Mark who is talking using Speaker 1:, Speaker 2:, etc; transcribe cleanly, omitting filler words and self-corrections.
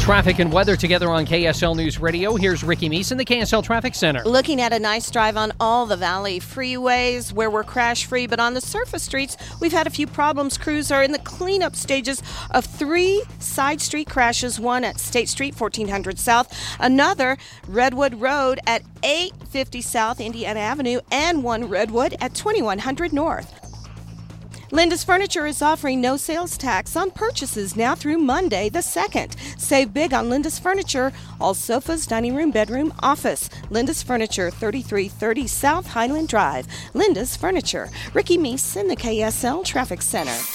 Speaker 1: Traffic and weather together on KSL News Radio. Here's Ricky Meese in the KSL Traffic Center.
Speaker 2: Looking at a nice drive on all the Valley freeways where we're crash-free, but on the surface streets, we've had a few problems. Crews are in the cleanup stages of 3 side street crashes, one at State Street, 1400 South, another Redwood Road at 850 South, Indiana Avenue, and one Redwood at 2100 North. Linda's Furniture is offering no sales tax on purchases now through Monday the 2nd. Save big on Linda's Furniture, all sofas, dining room, bedroom, office. Linda's Furniture, 3330 South Highland Drive. Linda's Furniture. Ricky Meese in the KSL Traffic Center.